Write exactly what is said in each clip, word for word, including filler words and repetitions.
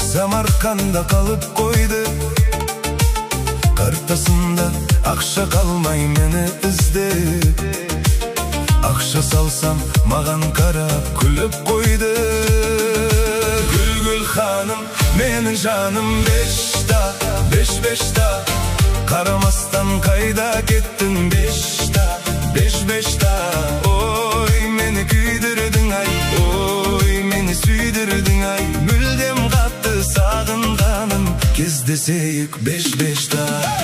Самарканда қалып қойды, картасында ақша қалмай мені іздеп. Ақша салсам маған қарап күліп қойды. Гүл-гүл ханым, менің жаным бешта, беш-бешта. Қарамастан қайда кеттің бешта, беш-бешта. Ой, мені күйдірдің ай, ой, мені сүйдірдің ай. Мүлдем қатты сағынғаным, кездесейік беш-бешта.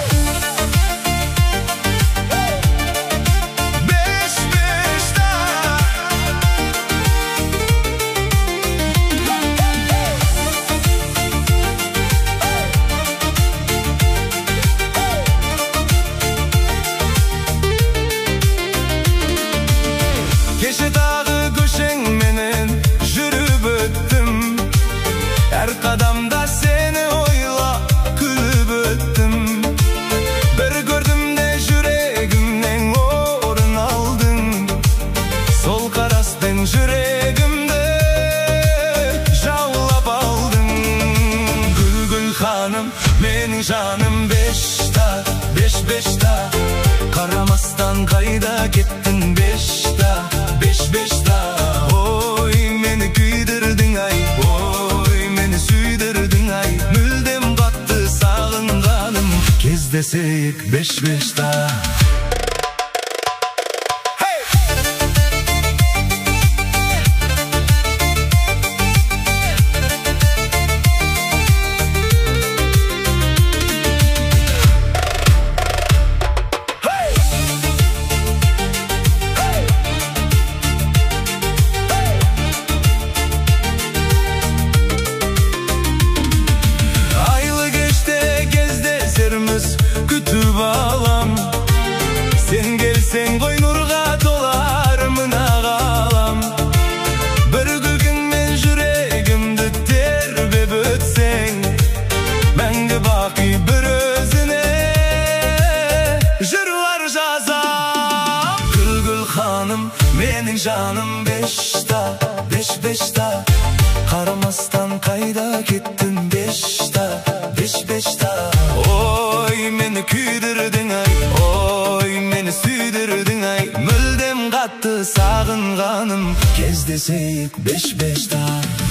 Кеше тағы көшеңменен жүріп өттім, әр қадамда сені ойлап күліп өттім. Бір көрдім де жүрегімнен орын алдың, сол қараспен жүрегімді жаулап алдың. Гүл-гүл ханым, менің жаным бешта, беш-бешта. Қарамастан қайда кеттің бешта, беш-бешта. Ой, мені күйдірдің ай, ой, мені сүйдірдің ай. Мүлдем қатты сағынғаным, кездесейік беш-бешта. Күтіп алам, сен келсең ғой нұрға толар мына ғалам. Бір күлкіңмен жүрегімді тербеп өтсең, мәңгі бақи бір өзіне жырлар жазам. Гүл-гүл ханым, менің жаным бешта, беш-бешта. Қарамастан қайда кеттің бешта, беш-бешта. Ой, мені күйдірдің ай, ой, мені сүйдірдің ай. Мүлдем қатты сағынғаным, кездесейік беш-бешта.